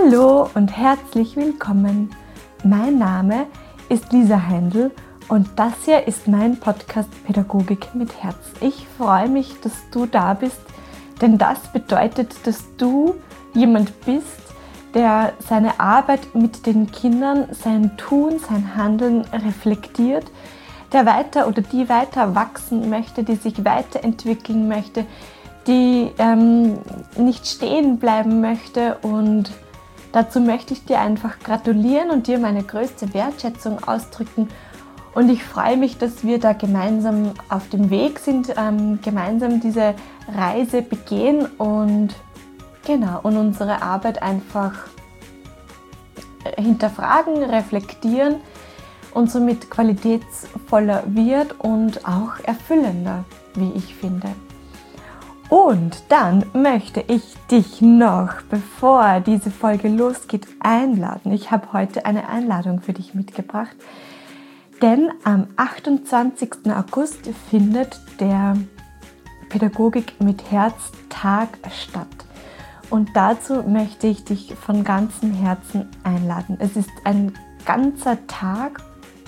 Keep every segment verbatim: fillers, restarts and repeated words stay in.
Hallo und herzlich willkommen. Mein Name ist Lisa Heindl und das hier ist mein Podcast Pädagogik mit Herz. Ich freue mich, dass du da bist, denn das bedeutet, dass du jemand bist, der seine Arbeit mit den Kindern, sein Tun, sein Handeln reflektiert, der weiter oder die weiter wachsen möchte, die sich weiterentwickeln möchte, die ähm, nicht stehen bleiben möchte, und dazu möchte ich dir einfach gratulieren und dir meine größte Wertschätzung ausdrücken. Und ich freue mich, dass wir da gemeinsam auf dem Weg sind, ähm, gemeinsam diese Reise begehen und genau und unsere Arbeit einfach hinterfragen, reflektieren und somit qualitätsvoller wird und auch erfüllender, wie ich finde. Und dann möchte ich dich noch, bevor diese Folge losgeht, einladen. Ich habe heute eine Einladung für dich mitgebracht, denn am achtundzwanzigsten August findet der Pädagogik mit Herz Tag statt. Und dazu möchte ich dich von ganzem Herzen einladen. Es ist ein ganzer Tag,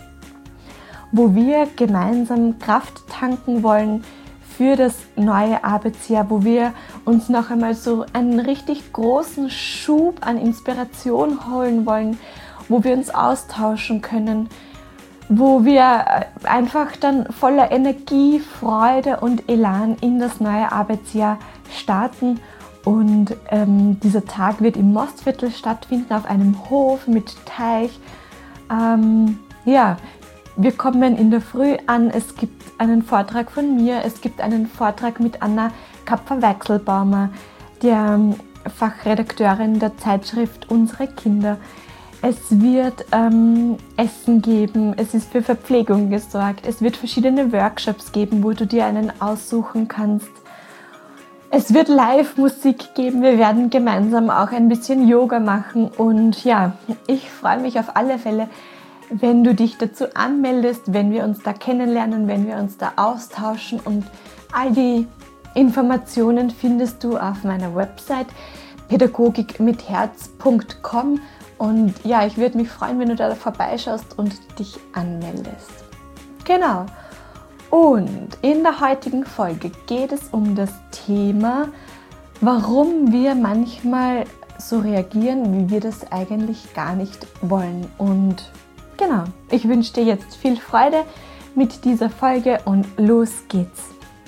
wo wir gemeinsam Kraft tanken wollen für das neue Arbeitsjahr, wo wir uns noch einmal so einen richtig großen Schub an Inspiration holen wollen, wo wir uns austauschen können, wo wir einfach dann voller Energie, Freude und Elan in das neue Arbeitsjahr starten. Und ähm, dieser Tag wird im Mostviertel stattfinden, auf einem Hof mit Teich. Ähm, ja, wir kommen in der Früh an, es gibt einen Vortrag von mir, es gibt einen Vortrag mit Anna Kapfer-Weichselbaumer, der Fachredakteurin der Zeitschrift Unsere Kinder. Es wird ähm, Essen geben, es ist für Verpflegung gesorgt, es wird verschiedene Workshops geben, wo du dir einen aussuchen kannst. Es wird Live-Musik geben, wir werden gemeinsam auch ein bisschen Yoga machen und ja, ich freue mich auf alle Fälle, wenn du dich dazu anmeldest, wenn wir uns da kennenlernen, wenn wir uns da austauschen, und all die Informationen findest du auf meiner Website pädagogik mit herz punkt com, und ja, ich würde mich freuen, wenn du da vorbeischaust und dich anmeldest. Genau. Und in der heutigen Folge geht es um das Thema, warum wir manchmal so reagieren, wie wir das eigentlich gar nicht wollen. Und genau, ich wünsche dir jetzt viel Freude mit dieser Folge und los geht's.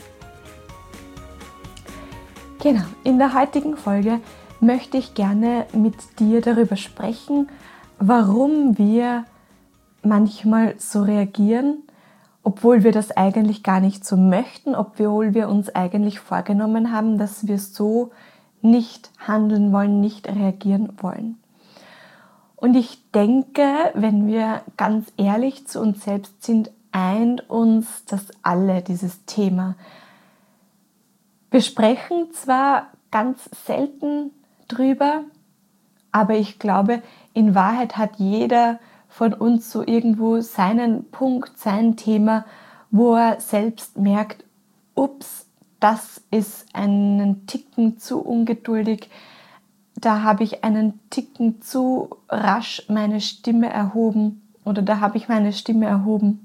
Genau, in der heutigen Folge möchte ich gerne mit dir darüber sprechen, warum wir manchmal so reagieren, obwohl wir das eigentlich gar nicht so möchten, obwohl wir uns eigentlich vorgenommen haben, dass wir so nicht handeln wollen, nicht reagieren wollen. Und ich denke, wenn wir ganz ehrlich zu uns selbst sind, eint uns das alle, dieses Thema. Wir sprechen zwar ganz selten drüber, aber ich glaube, in Wahrheit hat jeder von uns so irgendwo seinen Punkt, sein Thema, wo er selbst merkt, ups, das ist einen Ticken zu ungeduldig, da habe ich einen Ticken zu rasch meine Stimme erhoben oder da habe ich meine Stimme erhoben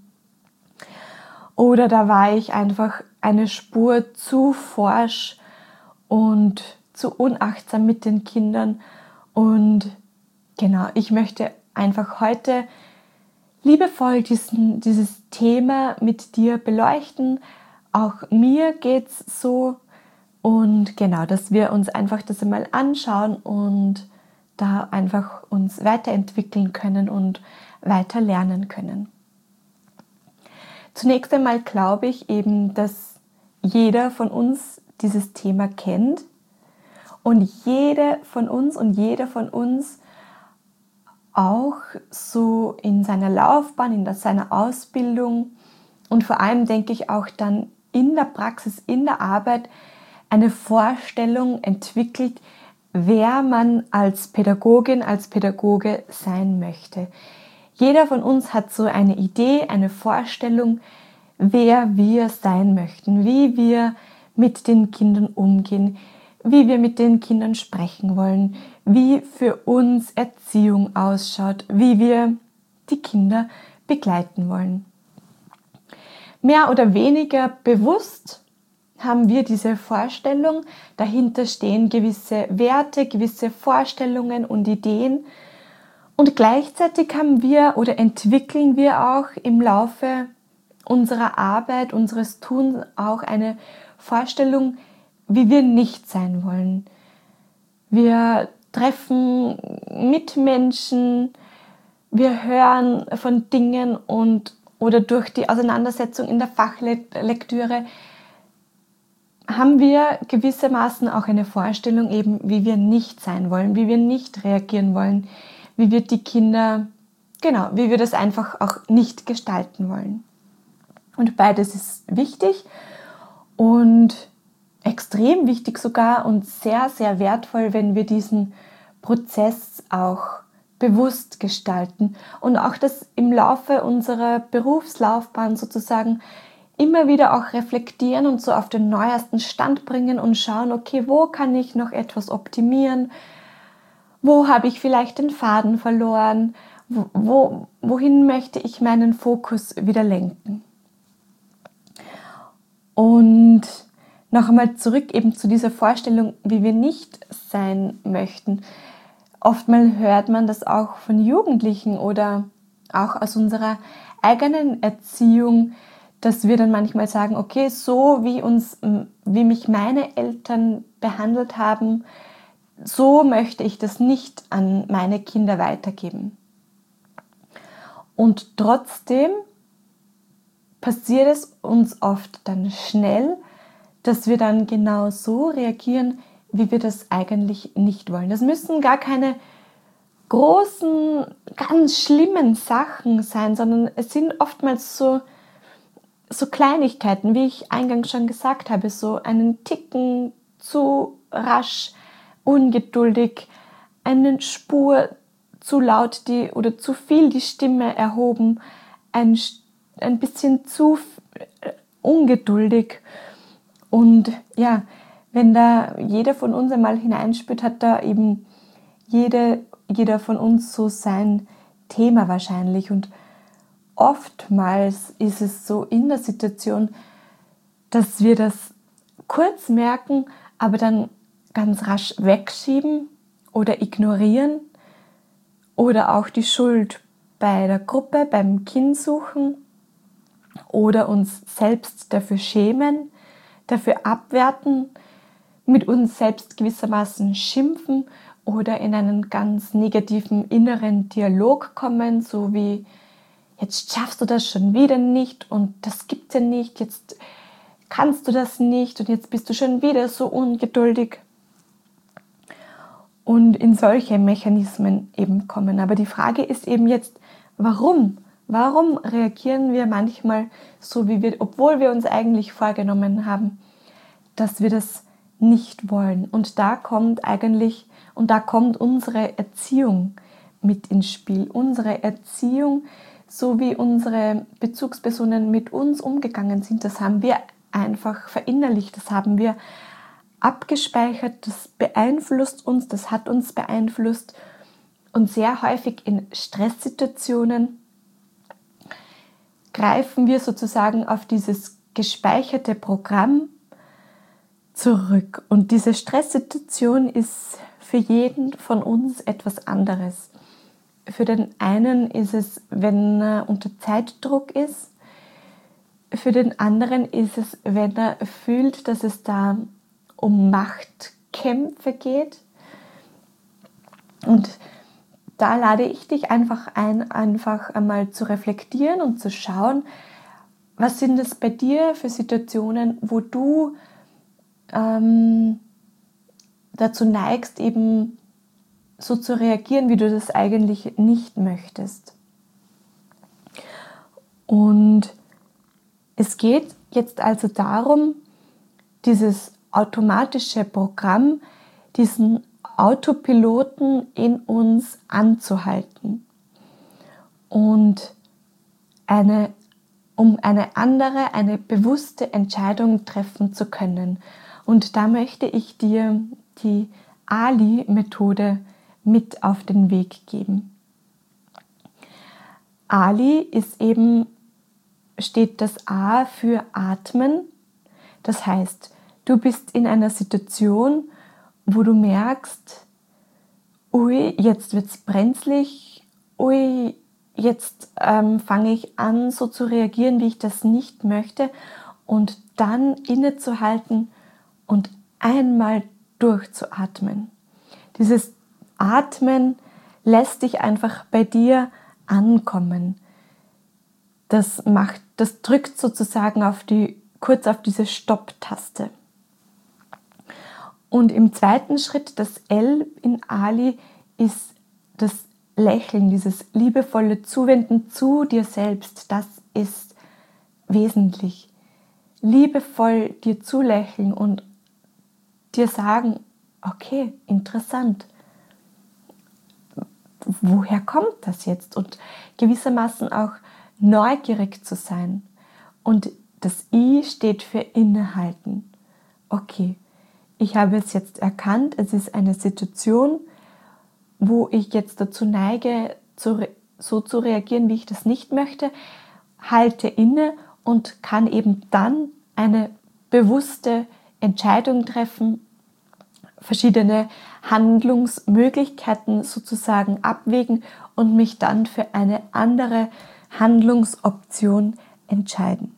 oder da war ich einfach eine Spur zu forsch und zu unachtsam mit den Kindern. Und genau, ich möchte einfach heute liebevoll diesen, dieses Thema mit dir beleuchten. Auch mir geht's so. Und genau, dass wir uns einfach das einmal anschauen und da einfach uns weiterentwickeln können und weiter lernen können. Zunächst einmal glaube ich eben, dass jeder von uns dieses Thema kennt und jede von uns und jeder von uns auch so in seiner Laufbahn, in seiner Ausbildung und vor allem denke ich auch dann in der Praxis, in der Arbeit eine Vorstellung entwickelt, wer man als Pädagogin, als Pädagoge sein möchte. Jeder von uns hat so eine Idee, eine Vorstellung, wer wir sein möchten, wie wir mit den Kindern umgehen, wie wir mit den Kindern sprechen wollen, wie für uns Erziehung ausschaut, wie wir die Kinder begleiten wollen. Mehr oder weniger bewusst haben wir diese Vorstellung, dahinter stehen gewisse Werte, gewisse Vorstellungen und Ideen und gleichzeitig haben wir oder entwickeln wir auch im Laufe unserer Arbeit, unseres Tuns auch eine Vorstellung, wie wir nicht sein wollen. Wir treffen Mitmenschen, wir hören von Dingen und oder durch die Auseinandersetzung in der Fachlektüre haben wir gewissermaßen auch eine Vorstellung eben, wie wir nicht sein wollen, wie wir nicht reagieren wollen, wie wir die Kinder, genau, wie wir das einfach auch nicht gestalten wollen. Und beides ist wichtig und extrem wichtig sogar und sehr, sehr wertvoll, wenn wir diesen Prozess auch bewusst gestalten und auch das im Laufe unserer Berufslaufbahn sozusagen immer wieder auch reflektieren und so auf den neuesten Stand bringen und schauen, okay, wo kann ich noch etwas optimieren, wo habe ich vielleicht den Faden verloren, wo, wo, wohin möchte ich meinen Fokus wieder lenken. Und noch einmal zurück eben zu dieser Vorstellung, wie wir nicht sein möchten. Oftmals hört man das auch von Jugendlichen oder auch aus unserer eigenen Erziehung, dass wir dann manchmal sagen, okay, so wie uns, wie mich meine Eltern behandelt haben, so möchte ich das nicht an meine Kinder weitergeben. Und trotzdem passiert es uns oft dann schnell, dass wir dann genau so reagieren, wie wir das eigentlich nicht wollen. Das müssen gar keine großen, ganz schlimmen Sachen sein, sondern es sind oftmals so, so Kleinigkeiten, wie ich eingangs schon gesagt habe, so einen Ticken zu rasch, ungeduldig, eine Spur zu laut die, oder zu viel die Stimme erhoben, ein, ein bisschen zu ungeduldig. Und ja, wenn da jeder von uns einmal hineinspürt, hat da eben jede, jeder von uns so sein Thema wahrscheinlich. Und oftmals ist es so in der Situation, dass wir das kurz merken, aber dann ganz rasch wegschieben oder ignorieren oder auch die Schuld bei der Gruppe, beim Kind suchen oder uns selbst dafür schämen, dafür abwerten, mit uns selbst gewissermaßen schimpfen oder in einen ganz negativen inneren Dialog kommen, so wie jetzt schaffst du das schon wieder nicht und das gibt's ja nicht, jetzt kannst du das nicht und jetzt bist du schon wieder so ungeduldig und in solche Mechanismen eben kommen. Aber die Frage ist eben jetzt, warum? Warum reagieren wir manchmal so, wie wir, obwohl wir uns eigentlich vorgenommen haben, dass wir das nicht wollen? Und da kommt eigentlich, und da kommt unsere Erziehung mit ins Spiel. Unsere Erziehung, so wie unsere Bezugspersonen mit uns umgegangen sind, das haben wir einfach verinnerlicht, das haben wir abgespeichert, das beeinflusst uns, das hat uns beeinflusst. Und sehr häufig in Stresssituationen greifen wir sozusagen auf dieses gespeicherte Programm zurück. Und diese Stresssituation ist für jeden von uns etwas anderes. Für den einen ist es, wenn er unter Zeitdruck ist. Für den anderen ist es, wenn er fühlt, dass es da um Machtkämpfe geht. Und da lade ich dich einfach ein, einfach einmal zu reflektieren und zu schauen, was sind es bei dir für Situationen, wo du ähm, dazu neigst, eben so zu reagieren, wie du das eigentlich nicht möchtest. Und es geht jetzt also darum, dieses automatische Programm, diesen Autopiloten in uns anzuhalten und eine, um eine andere, eine bewusste Entscheidung treffen zu können. Und da möchte ich dir die Ali-Methode mit auf den Weg geben. Ali ist eben, steht das A für Atmen. Das heißt, du bist in einer Situation, wo du merkst, ui, jetzt wird es brenzlig, ui, jetzt ähm, fange ich an, so zu reagieren, wie ich das nicht möchte, und dann innezuhalten und einmal durchzuatmen. Dieses Atmen lässt dich einfach bei dir ankommen. Das macht, das drückt sozusagen auf die, kurz auf diese Stopp-Taste. Und im zweiten Schritt, das L in Ali, ist das Lächeln, dieses liebevolle Zuwenden zu dir selbst. Das ist wesentlich. Liebevoll dir zulächeln und dir sagen, okay, interessant. Woher kommt das jetzt? Und gewissermaßen auch neugierig zu sein. Und das I steht für innehalten. Okay, ich habe es jetzt erkannt, es ist eine Situation, wo ich jetzt dazu neige, so zu reagieren, wie ich das nicht möchte, halte inne und kann eben dann eine bewusste Entscheidung treffen, verschiedene Handlungsmöglichkeiten sozusagen abwägen und mich dann für eine andere Handlungsoption entscheiden.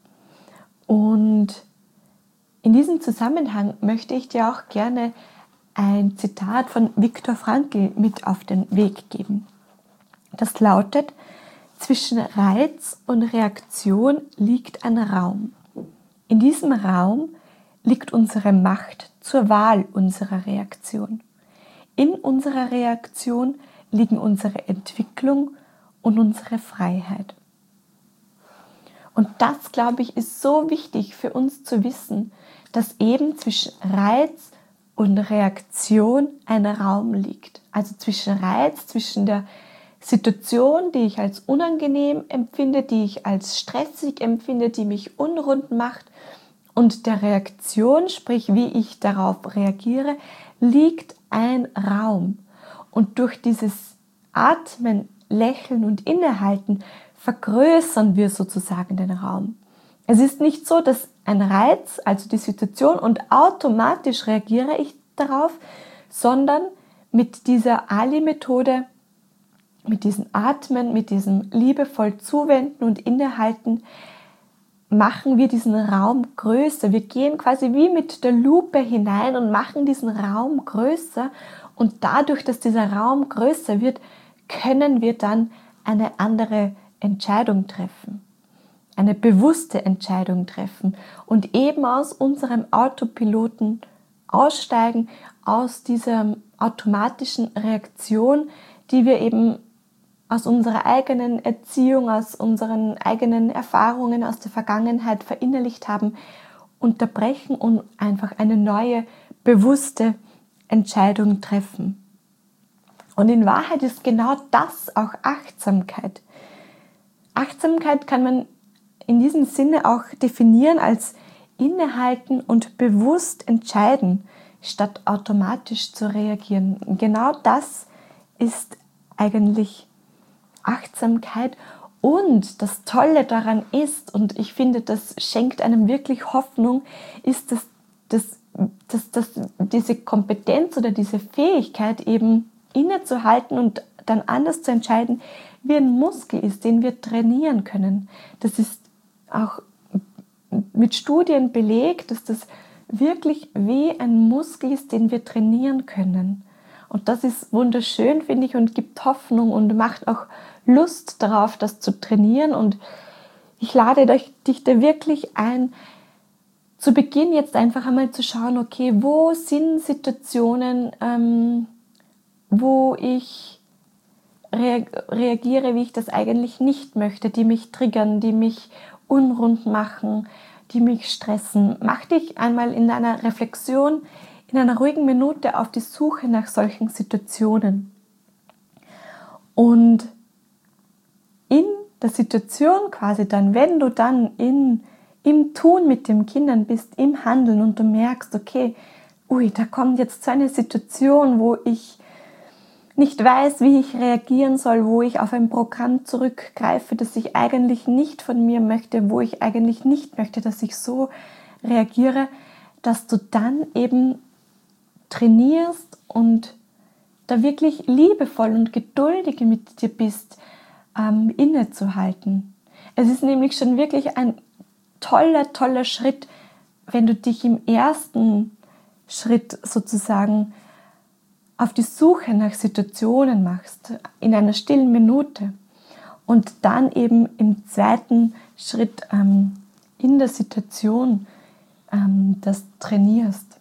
Und in diesem Zusammenhang möchte ich dir auch gerne ein Zitat von Viktor Frankl mit auf den Weg geben. Das lautet: Zwischen Reiz und Reaktion liegt ein Raum. In diesem Raum liegt unsere Macht zur Wahl unserer Reaktion. In unserer Reaktion liegen unsere Entwicklung und unsere Freiheit. Und das, glaube ich, ist so wichtig für uns zu wissen, dass eben zwischen Reiz und Reaktion ein Raum liegt. Also zwischen Reiz, zwischen der Situation, die ich als unangenehm empfinde, die ich als stressig empfinde, die mich unrund macht, und der Reaktion, sprich wie ich darauf reagiere, liegt ein Raum. Und durch dieses Atmen, Lächeln und Innehalten vergrößern wir sozusagen den Raum. Es ist nicht so, dass ein Reiz, also die Situation, und automatisch reagiere ich darauf, sondern mit dieser Ali-Methode, mit diesem Atmen, mit diesem liebevoll Zuwenden und Innehalten, machen wir diesen Raum größer. Wir gehen quasi wie mit der Lupe hinein und machen diesen Raum größer. Und dadurch, dass dieser Raum größer wird, können wir dann eine andere Entscheidung treffen. Eine bewusste Entscheidung treffen und eben aus unserem Autopiloten aussteigen, aus dieser automatischen Reaktion, die wir eben aus unserer eigenen Erziehung, aus unseren eigenen Erfahrungen aus der Vergangenheit verinnerlicht haben, unterbrechen und einfach eine neue, bewusste Entscheidung treffen. Und in Wahrheit ist genau das auch Achtsamkeit. Achtsamkeit kann man in diesem Sinne auch definieren als innehalten und bewusst entscheiden, statt automatisch zu reagieren. Und genau das ist eigentlich Achtsamkeit. Und das Tolle daran ist, und ich finde, das schenkt einem wirklich Hoffnung, ist, dass, dass, dass, dass diese Kompetenz oder diese Fähigkeit eben innezuhalten und dann anders zu entscheiden, wie ein Muskel ist, den wir trainieren können. Das ist auch mit Studien belegt, dass das wirklich wie ein Muskel ist, den wir trainieren können. Und das ist wunderschön, finde ich, und gibt Hoffnung und macht auch Lust darauf, das zu trainieren. Und ich lade dich da wirklich ein, zu Beginn jetzt einfach einmal zu schauen, okay, wo sind Situationen, ähm, wo ich reagiere, wie ich das eigentlich nicht möchte, die mich triggern, die mich unrund machen, die mich stressen. Mach dich einmal in deiner Reflexion, in einer ruhigen Minute auf die Suche nach solchen Situationen. Und in der Situation quasi dann, wenn du dann in, im Tun mit den Kindern bist, im Handeln und du merkst, okay, ui, da kommt jetzt so eine Situation, wo ich nicht weiß, wie ich reagieren soll, wo ich auf ein Programm zurückgreife, das ich eigentlich nicht von mir möchte, wo ich eigentlich nicht möchte, dass ich so reagiere, dass du dann eben trainierst und da wirklich liebevoll und geduldig mit dir bist, ähm, innezuhalten. Es ist nämlich schon wirklich ein toller, toller Schritt, wenn du dich im ersten Schritt sozusagen auf die Suche nach Situationen machst, in einer stillen Minute und dann eben im zweiten Schritt ähm, in der Situation ähm, das trainierst.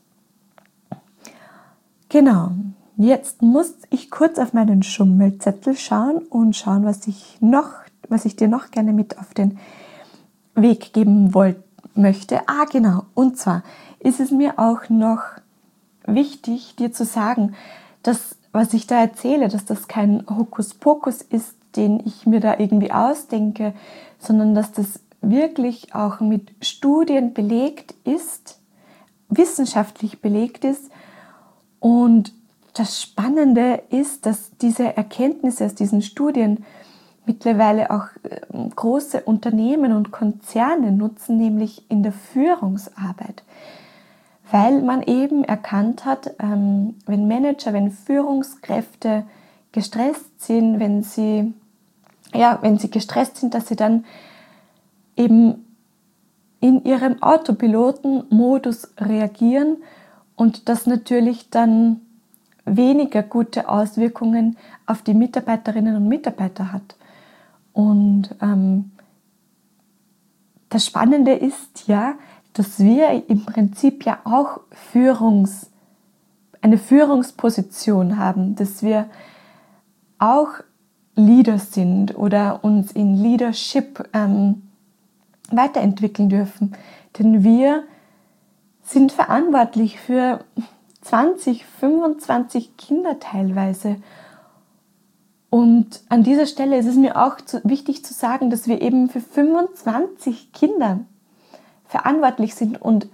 Genau, jetzt muss ich kurz auf meinen Schummelzettel schauen und schauen, was ich noch, was ich dir noch gerne mit auf den Weg geben wollte. möchte. Ah, genau. Und zwar ist es mir auch noch wichtig, dir zu sagen, dass, was ich da erzähle, dass das kein Hokuspokus ist, den ich mir da irgendwie ausdenke, sondern dass das wirklich auch mit Studien belegt ist, wissenschaftlich belegt ist. Und das Spannende ist, dass diese Erkenntnisse aus diesen Studien mittlerweile auch große Unternehmen und Konzerne nutzen, nämlich in der Führungsarbeit. Weil man eben erkannt hat, wenn Manager, wenn Führungskräfte gestresst sind, wenn sie, ja, wenn sie gestresst sind, dass sie dann eben in ihrem Autopiloten-Modus reagieren und das natürlich dann weniger gute Auswirkungen auf die Mitarbeiterinnen und Mitarbeiter hat. Und ähm, das Spannende ist ja, dass wir im Prinzip ja auch Führungs, eine Führungsposition haben, dass wir auch Leader sind oder uns in Leadership ähm, weiterentwickeln dürfen. Denn wir sind verantwortlich für zwanzig, fünfundzwanzig Kinder teilweise. Und an dieser Stelle ist es mir auch zu, wichtig zu sagen, dass wir eben für fünfundzwanzig Kinder verantwortlich sind und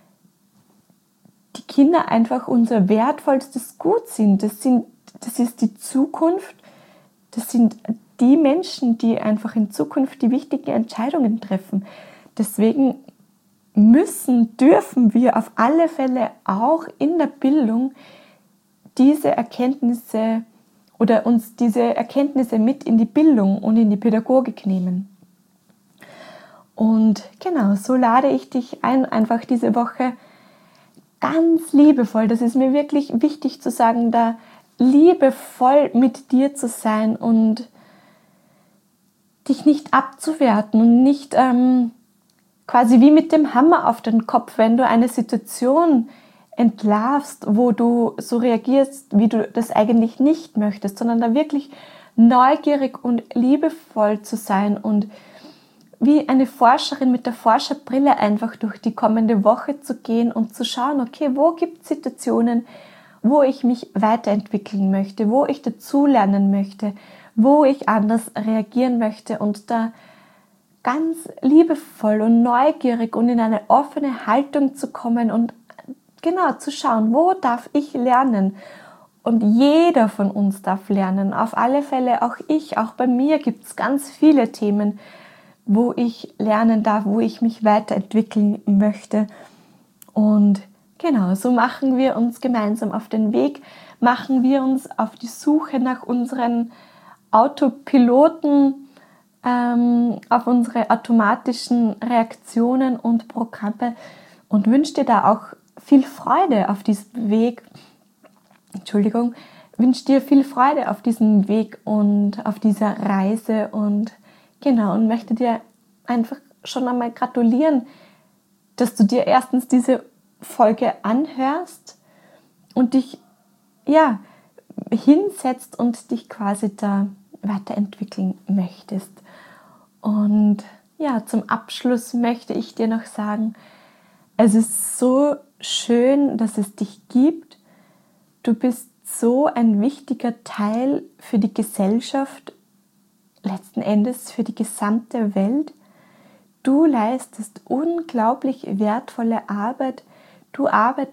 die Kinder einfach unser wertvollstes Gut sind. Das sind, das ist die Zukunft, das sind die Menschen, die einfach in Zukunft die wichtigen Entscheidungen treffen. Deswegen müssen, dürfen wir auf alle Fälle auch in der Bildung diese Erkenntnisse oder uns diese Erkenntnisse mit in die Bildung und in die Pädagogik nehmen. Und genau, so lade ich dich ein, einfach diese Woche ganz liebevoll, das ist mir wirklich wichtig zu sagen, da liebevoll mit dir zu sein und dich nicht abzuwerten und nicht ähm, quasi wie mit dem Hammer auf den Kopf, wenn du eine Situation entlarvst, wo du so reagierst, wie du das eigentlich nicht möchtest, sondern da wirklich neugierig und liebevoll zu sein und wie eine Forscherin mit der Forscherbrille einfach durch die kommende Woche zu gehen und zu schauen, okay, wo gibt es Situationen, wo ich mich weiterentwickeln möchte, wo ich dazulernen möchte, wo ich anders reagieren möchte und da ganz liebevoll und neugierig und in eine offene Haltung zu kommen und genau zu schauen, wo darf ich lernen? Und jeder von uns darf lernen, auf alle Fälle auch ich, auch bei mir gibt es ganz viele Themen, wo ich lernen darf, wo ich mich weiterentwickeln möchte. Und genau, so machen wir uns gemeinsam auf den Weg, machen wir uns auf die Suche nach unseren Autopiloten, ähm, auf unsere automatischen Reaktionen und Programme und wünsche dir da auch viel Freude auf diesem Weg. Entschuldigung, wünsche dir viel Freude auf diesem Weg und auf dieser Reise und genau, und möchte dir einfach schon einmal gratulieren, dass du dir erstens diese Folge anhörst und dich ja hinsetzt und dich quasi da weiterentwickeln möchtest. Und ja, zum Abschluss möchte ich dir noch sagen, es ist so schön, dass es dich gibt. Du bist so ein wichtiger Teil für die Gesellschaft, letzten Endes für die gesamte Welt. Du leistest unglaublich wertvolle Arbeit. Du arbeitest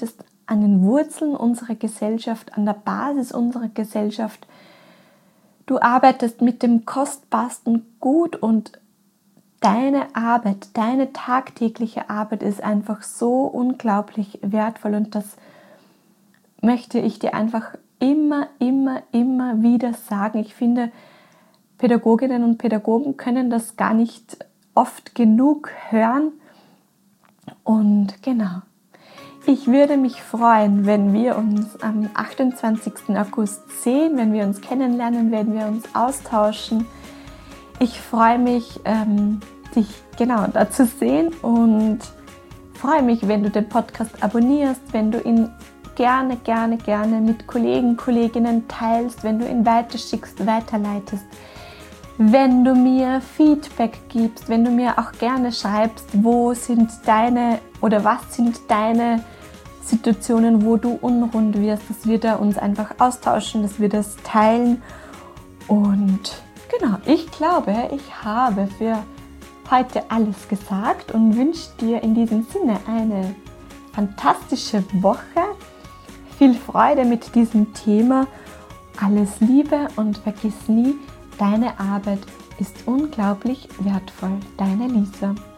an den Wurzeln unserer Gesellschaft, an der Basis unserer Gesellschaft. Du arbeitest mit dem kostbarsten Gut und deine Arbeit, deine tagtägliche Arbeit ist einfach so unglaublich wertvoll und das möchte ich dir einfach immer, immer, immer wieder sagen. Ich finde, Pädagoginnen und Pädagogen können das gar nicht oft genug hören und genau. Ich würde mich freuen, wenn wir uns am achtundzwanzigsten August sehen, wenn wir uns kennenlernen, wenn wir uns austauschen. Ich freue mich, ähm, dich genau da zu sehen und freue mich, wenn du den Podcast abonnierst, wenn du ihn gerne, gerne, gerne mit Kollegen, Kolleginnen teilst, wenn du ihn weiterschickst, weiterleitest, wenn du mir Feedback gibst, wenn du mir auch gerne schreibst, wo sind deine oder was sind deine Situationen, wo du unrund wirst, dass wir da uns einfach austauschen, dass wir das teilen. Und genau, ich glaube, ich habe für heute alles gesagt und wünsche dir in diesem Sinne eine fantastische Woche. Viel Freude mit diesem Thema. Alles Liebe und vergiss nie, deine Arbeit ist unglaublich wertvoll. Deine Lisa.